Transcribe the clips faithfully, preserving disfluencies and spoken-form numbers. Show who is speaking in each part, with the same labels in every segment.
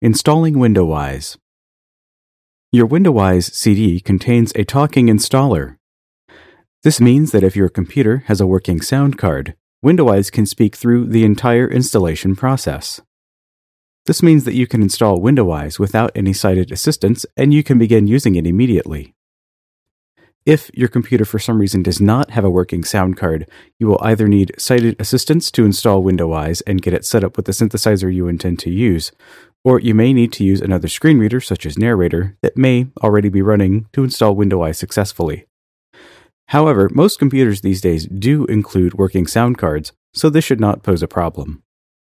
Speaker 1: Installing Windowise. Your Windowise C D contains a talking installer. This means that if your computer has a working sound card, Windowise can speak through the entire installation process. This means that you can install Windowise without any sighted assistance, and you can begin using it immediately. If your computer for some reason does not have a working sound card, you will either need sighted assistance to install Windowise and get it set up with the synthesizer you intend to use, or you may need to use another screen reader such as Narrator that may already be running to install Windowise successfully. However, most computers these days do include working sound cards, so this should not pose a problem.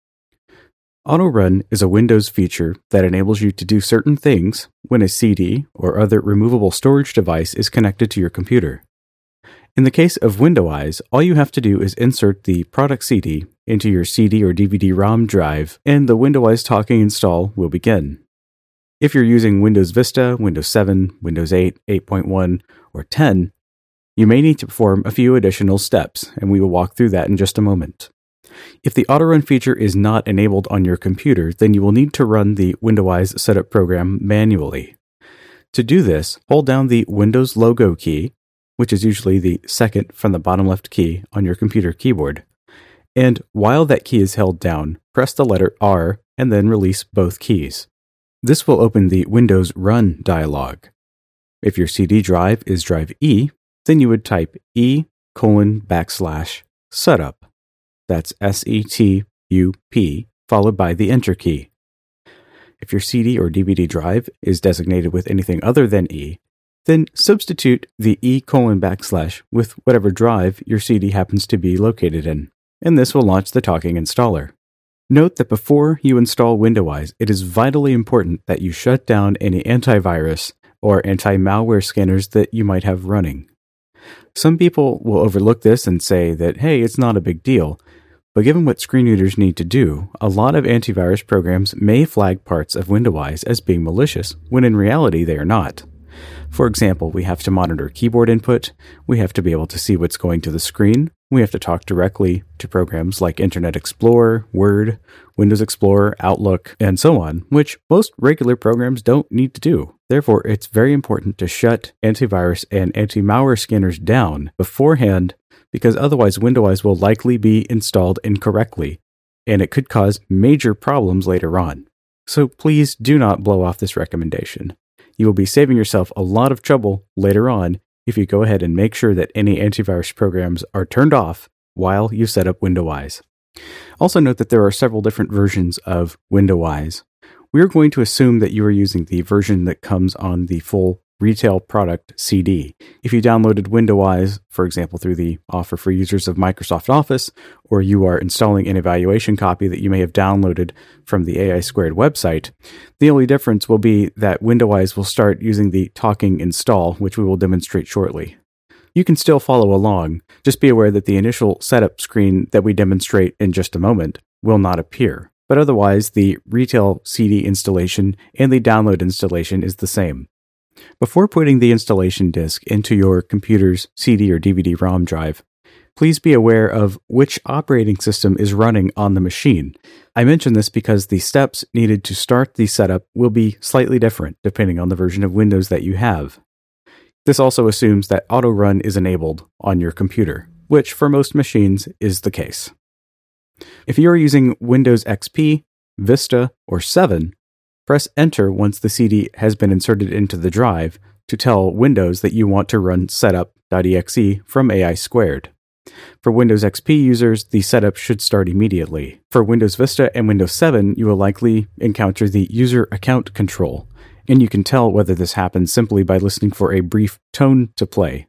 Speaker 1: Auto-Run is a Windows feature that enables you to do certain things when a C D or other removable storage device is connected to your computer. In the case of Windowise, all you have to do is insert the product C D into your C D or D V D ROM drive, and the Windowise talking install will begin. If you're using Windows Vista, Windows seven, Windows eight, eight point one, or ten, you may need to perform a few additional steps, and we will walk through that in just a moment. If the Auto-Run feature is not enabled on your computer, then you will need to run the Windowise setup program manually. To do this, hold down the Windows logo key, which is usually the second from the bottom left key on your computer keyboard. And while that key is held down, press the letter R and then release both keys. This will open the Windows Run dialog. If your C D drive is drive E, then you would type E colon backslash setup. That's S E T U P, followed by the Enter key. If your C D or D V D drive is designated with anything other than E, then substitute the E colon backslash with whatever drive your C D happens to be located in, and this will launch the talking installer. Note that before you install Windowise, it is vitally important that you shut down any antivirus or anti-malware scanners that you might have running. Some people will overlook this and say that, hey, it's not a big deal. But given what screen readers need to do, a lot of antivirus programs may flag parts of Windowise as being malicious, when in reality they are not. For example, we have to monitor keyboard input, we have to be able to see what's going to the screen, we have to talk directly to programs like Internet Explorer, Word, Windows Explorer, Outlook, and so on, which most regular programs don't need to do. Therefore, it's very important to shut antivirus and anti-malware scanners down beforehand, because otherwise Windowise will likely be installed incorrectly, and it could cause major problems later on. So please do not blow off this recommendation. You will be saving yourself a lot of trouble later on if you go ahead and make sure that any antivirus programs are turned off while you set up Windowise. Also note that there are several different versions of Windowise. We are going to assume that you are using the version that comes on the full retail product C D. If you downloaded Windowise, for example, through the offer for users of Microsoft Office, or you are installing an evaluation copy that you may have downloaded from the A I Squared website, the only difference will be that Windowise will start using the talking install, which we will demonstrate shortly. You can still follow along, just be aware that the initial setup screen that we demonstrate in just a moment will not appear. But otherwise, the retail C D installation and the download installation is the same. Before putting the installation disk into your computer's C D or D V D ROM drive, please be aware of which operating system is running on the machine. I mention this because the steps needed to start the setup will be slightly different depending on the version of Windows that you have. This also assumes that Auto-Run is enabled on your computer, which for most machines is the case. If you are using Windows X P, Vista, or seven, press Enter once the C D has been inserted into the drive to tell Windows that you want to run setup.exe from A I Squared. For Windows X P users, the setup should start immediately. For Windows Vista and Windows seven, you will likely encounter the user account control, and you can tell whether this happens simply by listening for a brief tone to play.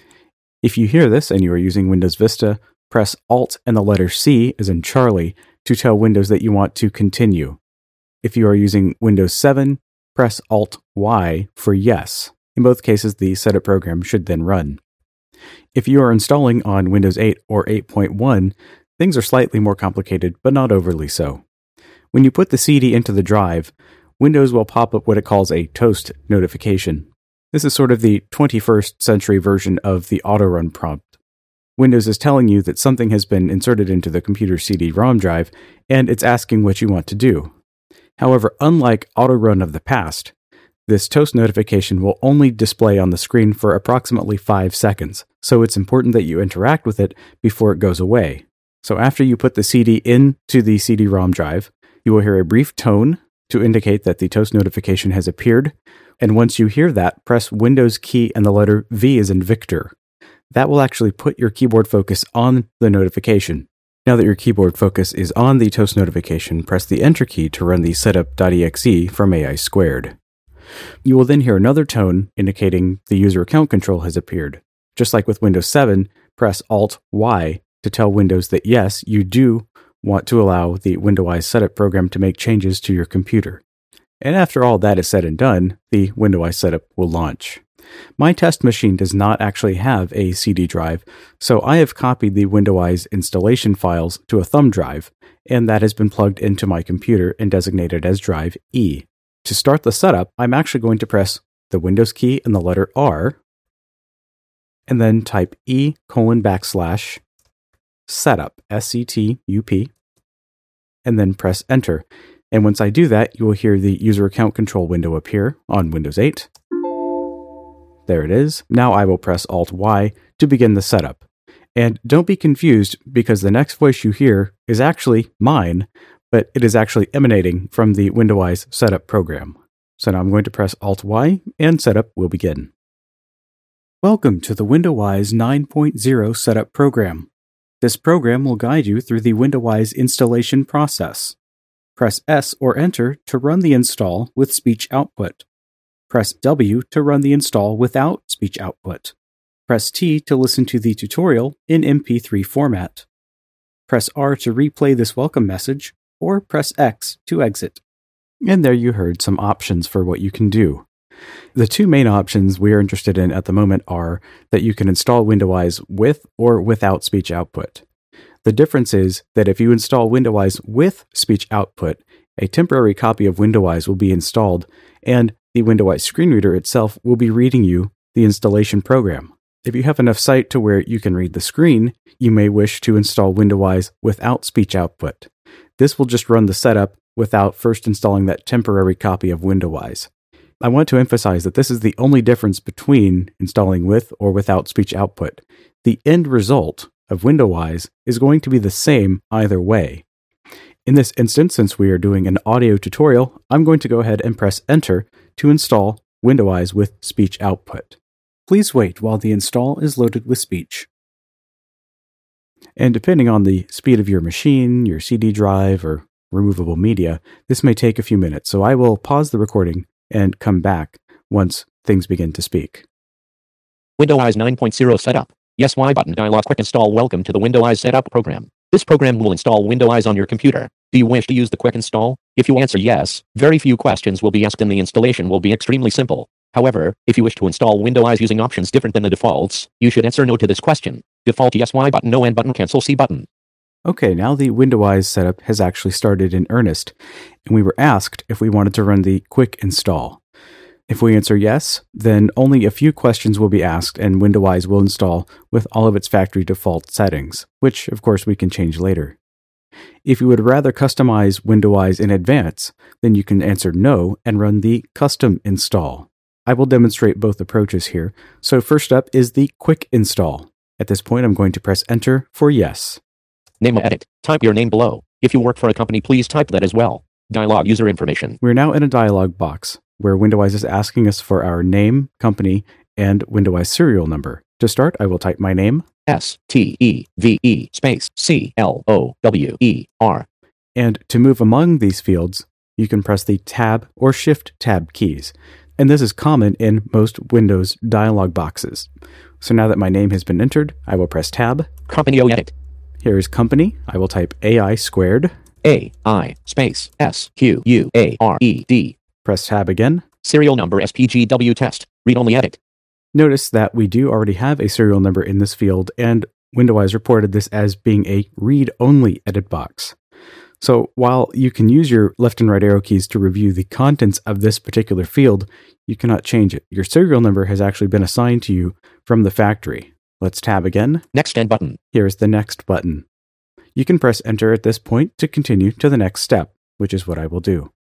Speaker 1: If you hear this and you are using Windows Vista, press Alt and the letter C, as in Charlie, to tell Windows that you want to continue. If you are using Windows seven, press Alt Y for yes. In both cases, the setup program should then run. If you are installing on Windows eight or eight point one, things are slightly more complicated, but not overly so. When you put the C D into the drive, Windows will pop up what it calls a toast notification. This is sort of the twenty-first century version of the Auto-Run prompt. Windows is telling you that something has been inserted into the computer's C D ROM drive, and it's asking what you want to do. However, unlike AutoRun of the past, this toast notification will only display on the screen for approximately five seconds, so it's important that you interact with it before it goes away. So after you put the C D into the C D ROM drive, you will hear a brief tone to indicate that the toast notification has appeared, and once you hear that, press Windows key and the letter V as in Victor. That will actually put your keyboard focus on the notification. Now that your keyboard focus is on the toast notification, press the Enter key to run the setup.exe from A I squared. You will then hear another tone indicating the user account control has appeared. Just like with Windows seven, press Alt Y to tell Windows that yes, you do want to allow the Windows setup program to make changes to your computer. And after all that is said and done, the Windows setup will launch. My test machine does not actually have a C D drive, so I have copied the Windows installation files to a thumb drive, and that has been plugged into my computer and designated as drive E. To start the setup, I'm actually going to press the Windows key and the letter R, and then type E colon backslash setup, S C T U P, and then press Enter. And once I do that, you will hear the user account control window appear on Windows eight. There it is. Now I will press Alt Y to begin the setup. And don't be confused because the next voice you hear is actually mine, but it is actually emanating from the Windows setup program. So now I'm going to press Alt Y and setup will begin. Welcome to the Windows nine point oh setup program. This program will guide you through the Windows installation process. Press S or Enter to run the install with speech output. Press W to run the install without speech output. Press T to listen to the tutorial in M P three format. Press R to replay this welcome message, or press X to exit. And there you heard some options for what you can do. The two main options we are interested in at the moment are that you can install Windows with or without speech output. The difference is that if you install Windows with speech output, a temporary copy of Windows will be installed, and the Windows screen reader itself will be reading you the installation program. If you have enough sight to where you can read the screen, you may wish to install Windows without speech output. This will just run the setup without first installing that temporary copy of Windows. I want to emphasize that this is the only difference between installing with or without speech output. The end result of Windows is going to be the same either way. In this instance, since we are doing an audio tutorial, I'm going to go ahead and press Enter to install Windows with speech output. Please wait while the install is loaded with speech. And depending on the speed of your machine, your C D drive, or removable media, this may take a few minutes, so I will pause the recording and come back once things begin to speak.
Speaker 2: Windows nine point oh setup. Yes, Y button dialog. Quick install. Welcome to the Windows setup program. This program will install Windows on your computer. Do you wish to use the quick install? If you answer yes, very few questions will be asked and the installation will be extremely simple. However, if you wish to install Windows using options different than the defaults, you should answer no to this question. Default yes, Y button, no, N button, cancel, C button.
Speaker 1: Okay, now the Windows setup has actually started in earnest, and we were asked if we wanted to run the quick install. If we answer yes, then only a few questions will be asked and Windows will install with all of its factory default settings, which of course we can change later. If you would rather customize Windows in advance, then you can answer no and run the custom install. I will demonstrate both approaches here, so first up is the quick install. At this point, I'm going to press Enter for yes.
Speaker 2: Name edit. Type your name below. If you work for a company, please type that as well. Dialog user information.
Speaker 1: We're now in a dialog box where Windows is asking us for our name, company, and Windows serial number. To start, I will type my name.
Speaker 2: S T E V E space C L O W E R.
Speaker 1: And to move among these fields, you can press the Tab or Shift Tab keys. And this is common in most Windows dialog boxes. So now that my name has been entered, I will press Tab.
Speaker 2: Company O edit.
Speaker 1: Here is company. I will type A I squared.
Speaker 2: A I space S Q U A R E D.
Speaker 1: Press Tab again.
Speaker 2: Serial number S P G W test. Read only edit.
Speaker 1: Notice that we do already have a serial number in this field, and Windows reported this as being a read-only edit box. So while you can use your left and right arrow keys to review the contents of this particular field, you cannot change it. Your serial number has actually been assigned to you from the factory. Let's tab again.
Speaker 2: Next N button.
Speaker 1: Here is the next button. You can press Enter at this point to continue to the next step, which is what I will do.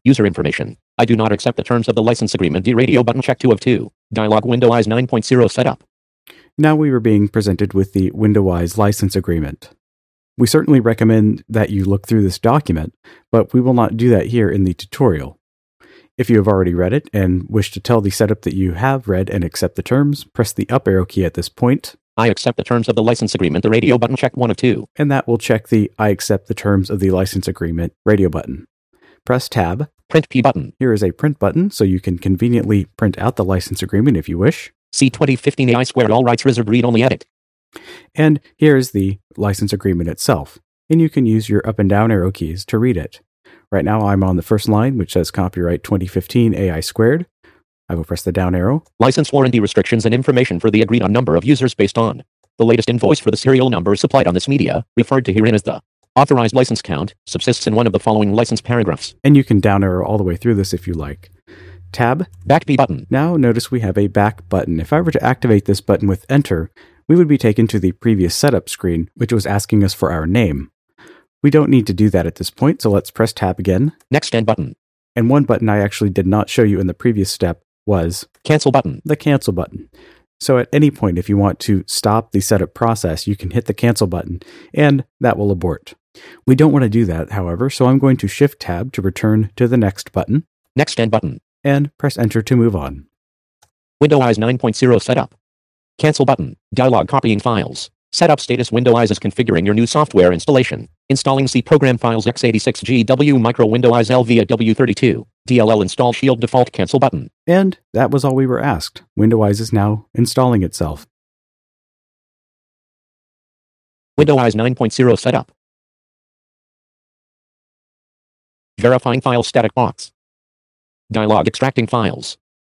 Speaker 2: User information. I do not accept the terms of the license agreement. D radio button check two of two. Dialog Windows nine point zero setup.
Speaker 1: Now we were being presented with the Windows license agreement. We certainly recommend that you look through this document, but we will not do that here in the tutorial. If you have already read it and wish to tell the setup that you have read and accept the terms, press the up arrow key at this point.
Speaker 2: I accept the terms of the license agreement. The radio button check one of two.
Speaker 1: And that will check the I accept the terms of the license agreement radio button. Press Tab.
Speaker 2: Print P button.
Speaker 1: Here is a print button, so you can conveniently print out the license agreement if you wish.
Speaker 2: C twenty fifteen A I squared, all rights reserved, read only, edit.
Speaker 1: And here is the license agreement itself, and you can use your up and down arrow keys to read it. Right now I'm on the first line, which says copyright twenty fifteen A I squared. I will press the down arrow.
Speaker 2: License warranty restrictions and information for the agreed on number of users based on the latest invoice for the serial number supplied on this media, referred to herein as the authorized license count, subsists in one of the following license paragraphs.
Speaker 1: And you can down arrow all the way through this if you like. Tab.
Speaker 2: Back B button.
Speaker 1: Now notice we have a back button. If I were to activate this button with Enter, we would be taken to the previous setup screen, which was asking us for our name. We don't need to do that at this point, so let's press Tab again.
Speaker 2: Next end button.
Speaker 1: And one button I actually did not show you in the previous step was
Speaker 2: Cancel button.
Speaker 1: The cancel button. So at any point, if you want to stop the setup process, you can hit the cancel button, and that will abort. We don't want to do that, however, so I'm going to Shift Tab to return to the next button.
Speaker 2: Next end button.
Speaker 1: And press Enter to move on.
Speaker 2: Windows nine point zero setup. Cancel button. Dialog copying files. Setup status. Windows is configuring your new software installation. Installing C program files x eighty-six G W micro Windows L via W thirty-two. D L L install shield default cancel button.
Speaker 1: And that was all we were asked. Windows is now installing itself.
Speaker 2: Windows nine point zero setup. Verifying file static box. Dialog extracting files.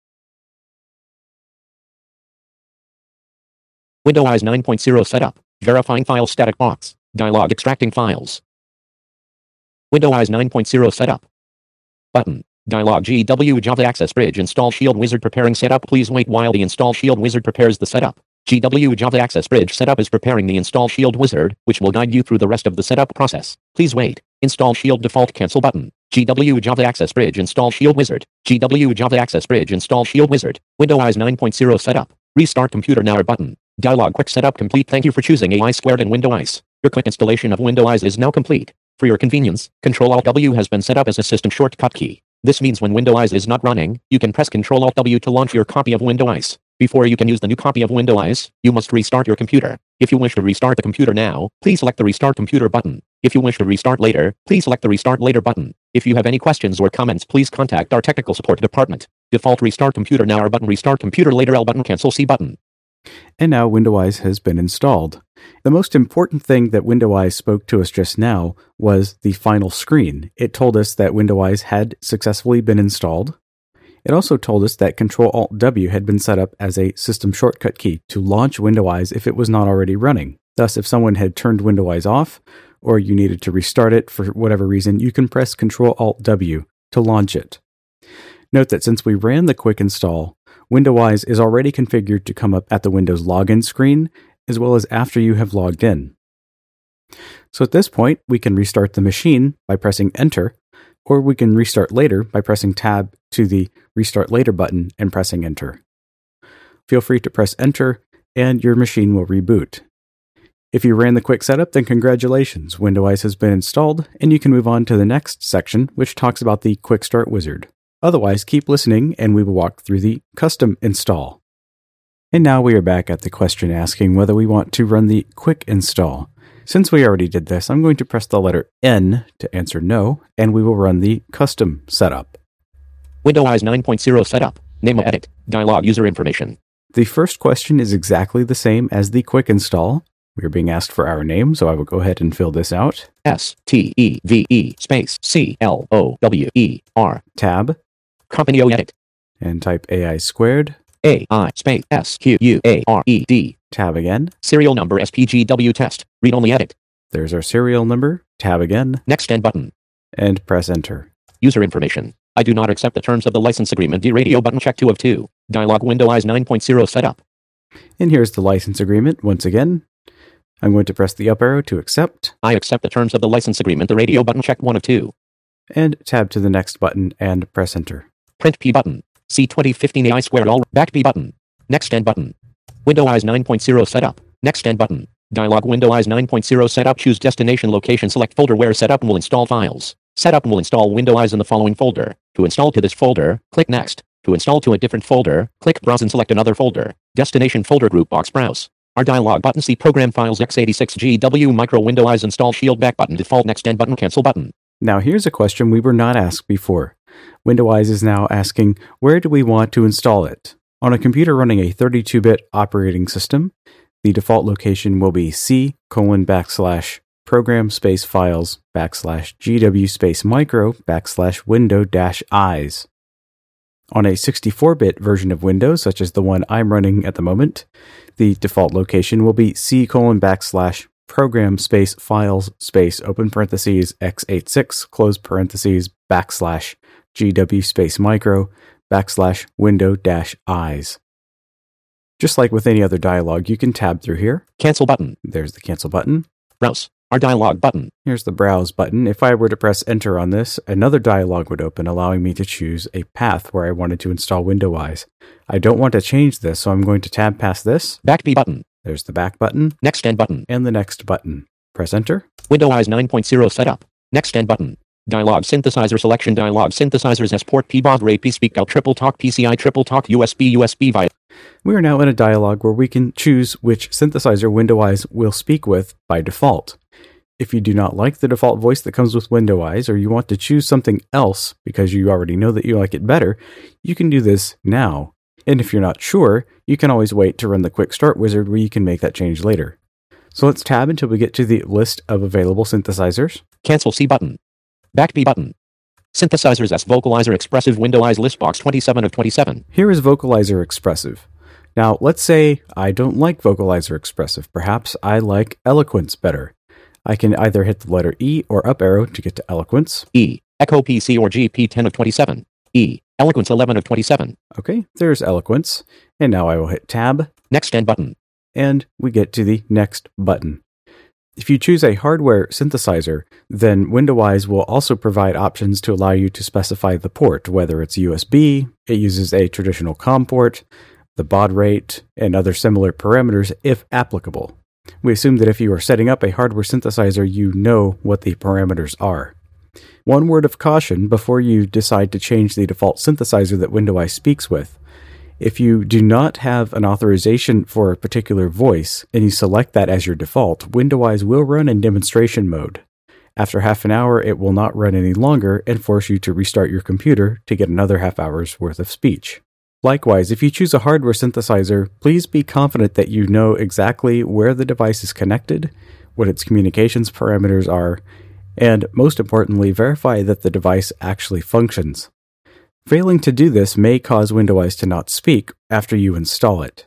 Speaker 2: Windows nine point zero setup. Verifying file static box. Dialog extracting files. Windows nine point zero setup. Button. Dialog G W Java Access Bridge install Shield Wizard preparing setup. Please wait while the install Shield Wizard prepares the setup. G W Java Access Bridge setup is preparing the install Shield Wizard, which will guide you through the rest of the setup process. Please wait. Install Shield default cancel button. G W Java Access Bridge install Shield Wizard. G W Java Access Bridge install Shield Wizard. Windows nine point zero setup. Restart computer now button. Dialog quick setup complete. Thank you for choosing A I squared and Windows. Your quick installation of Windows is now complete. For your convenience, Control Alt W has been set up as a system shortcut key. This means when Windows is not running, you can press Control Alt W to launch your copy of Windows. Before you can use the new copy of Windows, you must restart your computer. If you wish to restart the computer now, please select the Restart Computer button. If you wish to restart later, please select the Restart Later button. If you have any questions or comments, please contact our technical support department. Default Restart Computer now R button. Restart Computer later L button. Cancel C button.
Speaker 1: And now Windows has been installed. The most important thing that Windows spoke to us just now was the final screen. It told us that Windows had successfully been installed. It also told us that Control Alt W had been set up as a system shortcut key to launch Windows if it was not already running. Thus, if someone had turned Windows off, or you needed to restart it for whatever reason, you can press Control Alt W to launch it. Note that since we ran the quick install, Windows is already configured to come up at the Windows login screen, as well as after you have logged in. So at this point, we can restart the machine by pressing Enter, or we can restart later by pressing Tab to the Restart Later button and pressing Enter. Feel free to press Enter, and your machine will reboot. If you ran the quick setup, then congratulations, Windows has been installed, and you can move on to the next section, which talks about the Quick Start Wizard. Otherwise, keep listening, and we will walk through the custom install. And now we are back at the question asking whether we want to run the quick install. Since we already did this, I'm going to press the letter N to answer no, and we will run the custom setup.
Speaker 2: Windows nine point zero setup. Name of edit. Dialog user information.
Speaker 1: The first question is exactly the same as the quick install. We are being asked for our name, so I will go ahead and fill this out.
Speaker 2: S T E V E space C L O W E R.
Speaker 1: Tab.
Speaker 2: Company O edit.
Speaker 1: And type A I squared.
Speaker 2: A I space S Q U A R E D.
Speaker 1: Tab again.
Speaker 2: Serial number S P G W test. Read only edit.
Speaker 1: There's our serial number. Tab again.
Speaker 2: Next end button.
Speaker 1: And press Enter.
Speaker 2: User information. I do not accept the terms of the license agreement. D radio button check two of two. Dialog Windows nine point zero setup.
Speaker 1: And here's the license agreement once again. I'm going to press the up arrow to accept.
Speaker 2: I accept the terms of the license agreement. The radio button check one of two.
Speaker 1: and tab to the next button and press enter.
Speaker 2: Print P button. C twenty fifteen A I squared all. Back P button. Next end button. Windows nine point zero setup. Next end button. Dialog Windows nine point zero setup. Choose destination location. Select folder where setup will install files. Setup will install Windows in the following folder. To install to this folder, click Next. To install to a different folder, click Browse and select another folder. Destination folder group box browse. R dialog button. See program files x eighty-six G W micro Windows install shield back button default next end button cancel button.
Speaker 1: Now here's a question we were not asked before. Windows is now asking, where do we want to install it? On a computer running a thirty-two bit operating system, the default location will be C colon backslash program space files backslash GW space micro backslash window dash eyes. On a sixty-four bit version of Windows, such as the one I'm running at the moment, the default location will be C colon backslash program space files space open parentheses x eighty-six close parentheses backslash GW space micro backslash window dash eyes. Just like with any other dialog, you can tab through here.
Speaker 2: Cancel button.
Speaker 1: There's the cancel button.
Speaker 2: Browse. Our dialog button.
Speaker 1: Here's the browse button. If I were to press enter on this, another dialog would open, allowing me to choose a path where I wanted to install Windows. I don't want to change this, so I'm going to tab past this.
Speaker 2: Back B button.
Speaker 1: There's the back button.
Speaker 2: Next end button.
Speaker 1: And the next button. Press enter.
Speaker 2: Windows nine point zero setup. Next end button. Dialog synthesizer selection dialog synthesizers S port P baud rate P speak out triple talk P C I triple talk U S B U S B via.
Speaker 1: We are now in a dialog where we can choose which synthesizer Windows will speak with by default. If you do not like the default voice that comes with Windows, or you want to choose something else because you already know that you like it better, you can do this now. And if you're not sure, you can always wait to run the quick start wizard where you can make that change later. So let's tab until we get to the list of available synthesizers.
Speaker 2: Cancel C button. Back B button. Synthesizers S Vocalizer Expressive Windows list box twenty-seven of twenty-seven.
Speaker 1: Here is Vocalizer Expressive. Now, let's say I don't like Vocalizer Expressive. Perhaps I like Eloquence better. I can either hit the letter E or up arrow to get to Eloquence.
Speaker 2: E. Echo P C or G P ten of twenty-seven. E. Eloquence eleven of twenty-seven.
Speaker 1: Okay, there's Eloquence. And now I will hit Tab.
Speaker 2: Next end button.
Speaker 1: And we get to the Next button. If you choose a hardware synthesizer, then Windows will also provide options to allow you to specify the port, whether it's U S B, it uses a traditional COM port, the baud rate, and other similar parameters if applicable. We assume that if you are setting up a hardware synthesizer, you know what the parameters are. One word of caution before you decide to change the default synthesizer that Windows speaks with. If you do not have an authorization for a particular voice and you select that as your default, Windows will run in demonstration mode. After half an hour, it will not run any longer and force you to restart your computer to get another half hour's worth of speech. Likewise, if you choose a hardware synthesizer, please be confident that you know exactly where the device is connected, what its communications parameters are, and most importantly, verify that the device actually functions. Failing to do this may cause Windows to not speak after you install it.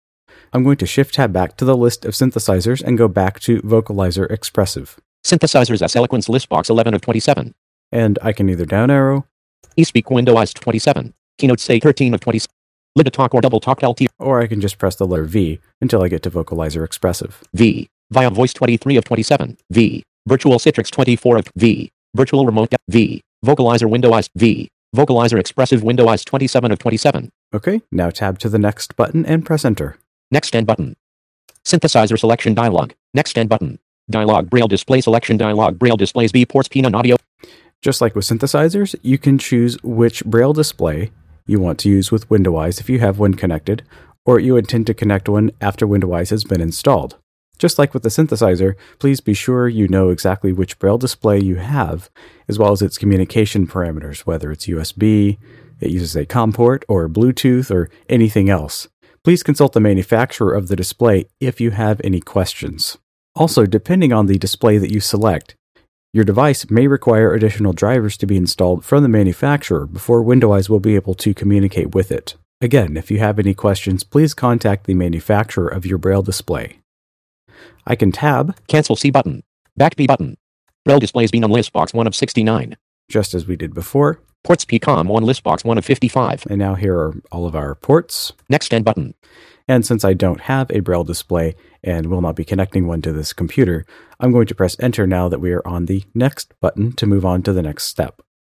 Speaker 1: I'm going to Shift Tab back to the list of synthesizers and go back to Vocalizer Expressive.
Speaker 2: Synthesizers S Eloquence list box eleven of twenty-seven.
Speaker 1: And I can either down arrow,
Speaker 2: eSpeak Windows twenty-seven. Keynote say thirteen of twenty-seven. Lid talk or double talk L T.
Speaker 1: Or I can just press the letter V until I get to Vocalizer Expressive.
Speaker 2: V. Via Voice twenty-three of twenty-seven. V. Virtual Citrix twenty-four of V. Virtual Remote V. Vocalizer Windows V. Vocalizer Expressive Windows twenty-seven of twenty-seven.
Speaker 1: Okay, now tab to the Next button and press Enter.
Speaker 2: Next end button. Synthesizer selection dialog. Next end button. Dialog Braille display selection dialog Braille displays B ports P N A audio.
Speaker 1: Just like with synthesizers, you can choose which Braille display you want to use with Windows if you have one connected, or you intend to connect one after Windows has been installed. Just like with the synthesizer, please be sure you know exactly which Braille display you have, as well as its communication parameters, whether it's U S B, it uses a COM port, or Bluetooth, or anything else. Please consult the manufacturer of the display if you have any questions. Also, depending on the display that you select, your device may require additional drivers to be installed from the manufacturer before Windows will be able to communicate with it. Again, if you have any questions, please contact the manufacturer of your Braille display. I can tab.
Speaker 2: Cancel C button. Back B button. Braille displays B on list box one of sixty-nine.
Speaker 1: Just as we did before.
Speaker 2: Ports P COM one list box one of fifty-five.
Speaker 1: And now here are all of our ports.
Speaker 2: Next end button.
Speaker 1: And since I don't have a Braille display and will not be connecting one to this computer, I'm going to press Enter now that we are on the Next button to move on to the next step.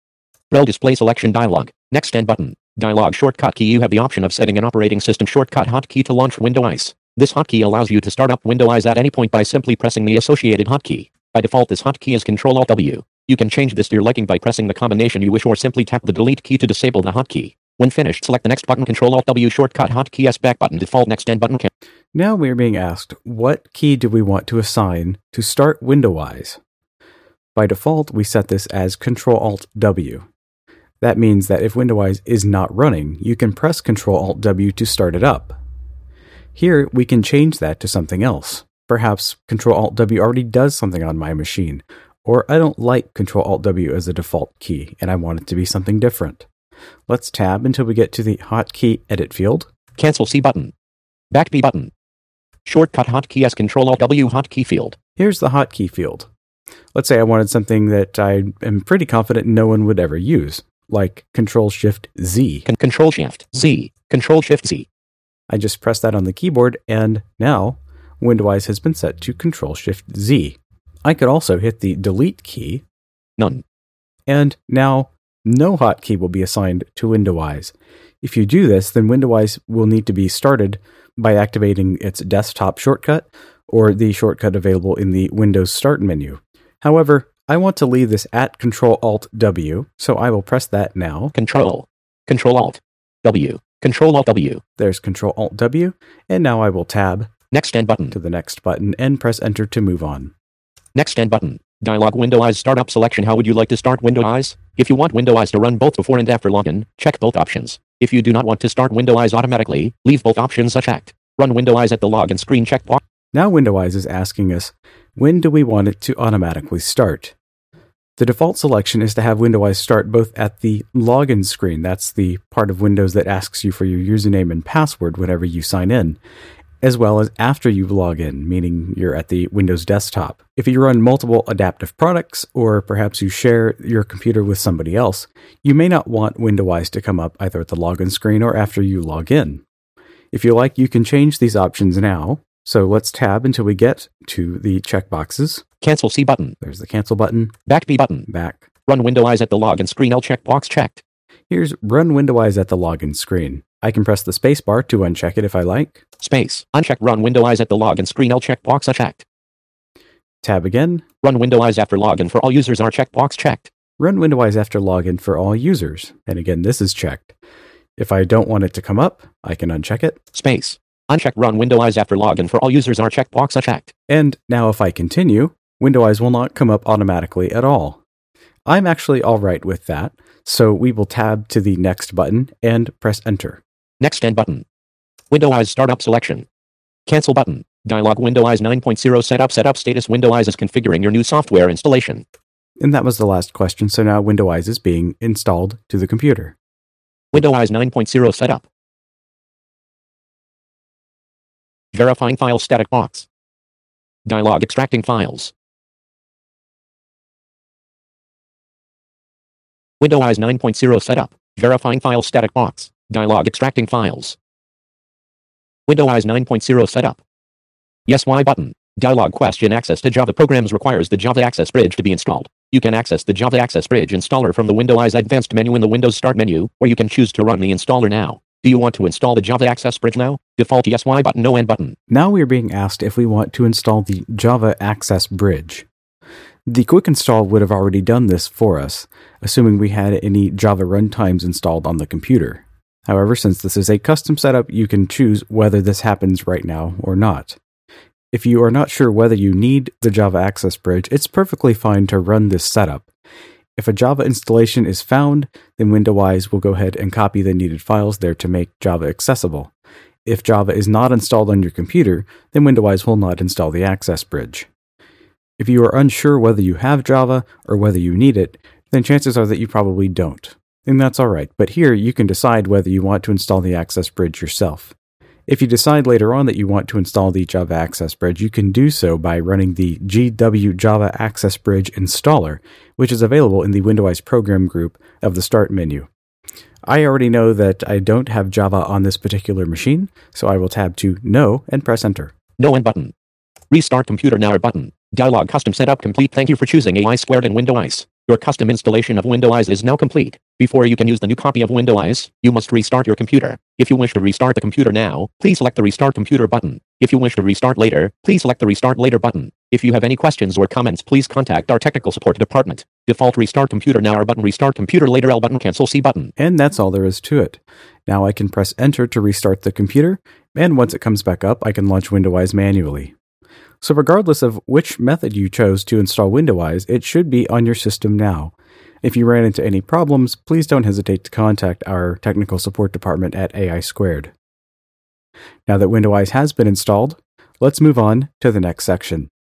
Speaker 2: Braille display selection dialog. Next and button. Dialog shortcut key. You have the option of setting an operating system shortcut hotkey to launch Windows. This hotkey allows you to start up Windows at any point by simply pressing the associated hotkey. By default, this hotkey is control alt W. You can change this to your liking by pressing the combination you wish or simply tap the delete key to disable the hotkey. When finished, select the next button. control alt W shortcut hotkey S back button. Default next and button.
Speaker 1: Now we are being asked, what key do we want to assign to start Windows? By default, we set this as control alt W. That means that if Windows is not running, you can press control alt W to start it up. Here, we can change that to something else. Perhaps control alt W already does something on my machine, or I don't like control alt W as a default key, and I want it to be something different. Let's tab until we get to the hotkey edit field.
Speaker 2: Cancel C button. Back B button. Shortcut hotkey S control alt W hotkey field.
Speaker 1: Here's the hotkey field. Let's say I wanted something that I am pretty confident no one would ever use, like control shift Z.
Speaker 2: Con- control shift Z. control shift Z.
Speaker 1: I just press that on the keyboard, and now Windows has been set to control shift Z. I could also hit the delete key.
Speaker 2: None.
Speaker 1: And now no hotkey will be assigned to Windows. If you do this, then Windows will need to be started by activating its desktop shortcut or the shortcut available in the Windows Start menu. However, I want to leave this at control alt W, so I will press that now.
Speaker 2: Control. control alt W. control alt W.
Speaker 1: There's control alt W, and now I will tab
Speaker 2: Next and button.
Speaker 1: to the next button and press enter to move on.
Speaker 2: Next and button. Dialog Windows Startup selection. How would you like to start Windows? If you want Windows to run both before and after login, check both options. If you do not want to start Windows automatically, leave both options unchecked. Run Windows at the login screen checkbox.
Speaker 1: Now Windows is asking us, when do we want it to automatically start? The default selection is to have Windows start both at the login screen, that's the part of Windows that asks you for your username and password whenever you sign in, as well as after you log in, meaning you're at the Windows desktop. If you run multiple adaptive products, or perhaps you share your computer with somebody else, you may not want Windows to come up either at the login screen or after you log in. If you like, you can change these options now. So let's tab until we get to the checkboxes.
Speaker 2: Cancel C button.
Speaker 1: There's the cancel button.
Speaker 2: Back B button.
Speaker 1: Back.
Speaker 2: Run Windows at the login screen. L checkbox checked.
Speaker 1: Here's Run Windows at the login screen. I can press the spacebar to uncheck it if I like.
Speaker 2: Space. Uncheck Run Windows at the login screen. L checkbox unchecked.
Speaker 1: Tab again.
Speaker 2: Run Windows after login for all users. R checkbox checked.
Speaker 1: Run Windows after login for all users. And again, this is checked. If I don't want it to come up, I can uncheck it.
Speaker 2: Space. Uncheck Run Windows after login for all users. R checkbox unchecked.
Speaker 1: And now if I continue, Windows will not come up automatically at all. I'm actually all right with that, so we will tab to the next button and press enter.
Speaker 2: Next and button. Windows Startup selection. Cancel button. Dialog Windows nine point oh Setup Setup status. Windows is configuring your new software installation.
Speaker 1: And that was the last question, so now Windows is being installed to the computer.
Speaker 2: Windows nine point oh Setup. Verifying file static box. Dialog extracting files. Windows nine point oh Setup. Verifying file static box. Dialog extracting files. Windows nine point oh Setup. Yes Y button. Dialog question. Access to Java programs requires the Java Access Bridge to be installed. You can access the Java Access Bridge installer from the Windows Advanced menu in the Windows Start menu, or you can choose to run the installer now. Do you want to install the Java Access Bridge now? Default yes Y button. No N button.
Speaker 1: Now we are being asked if we want to install the Java Access Bridge. The quick install would have already done this for us, assuming we had any Java runtimes installed on the computer. However, since this is a custom setup, you can choose whether this happens right now or not. If you are not sure whether you need the Java Access Bridge, it's perfectly fine to run this setup. If a Java installation is found, then Windows will go ahead and copy the needed files there to make Java accessible. If Java is not installed on your computer, then Windows will not install the Access Bridge. If you are unsure whether you have Java or whether you need it, then chances are that you probably don't. And that's alright, but here you can decide whether you want to install the Access Bridge yourself. If you decide later on that you want to install the Java Access Bridge, you can do so by running the G W Java Access Bridge installer, which is available in the Windows program group of the Start menu. I already know that I don't have Java on this particular machine, so I will tab to No and press Enter.
Speaker 2: No N button. Restart computer now button. Dialog custom setup complete. Thank you for choosing A I squared and Windows. Your custom installation of Windows is now complete. Before you can use the new copy of Windows, you must restart your computer. If you wish to restart the computer now, please select the Restart Computer button. If you wish to restart later, please select the Restart Later button. If you have any questions or comments, please contact our technical support department. Default Restart Computer Now R button, Restart Computer Later L button, Cancel C button.
Speaker 1: And that's all there is to it. Now I can press Enter to restart the computer, and once it comes back up, I can launch Windows manually. So regardless of which method you chose to install Windows, it should be on your system now. If you ran into any problems, please don't hesitate to contact our technical support department at A I Squared. Now that Windows has been installed, let's move on to the next section.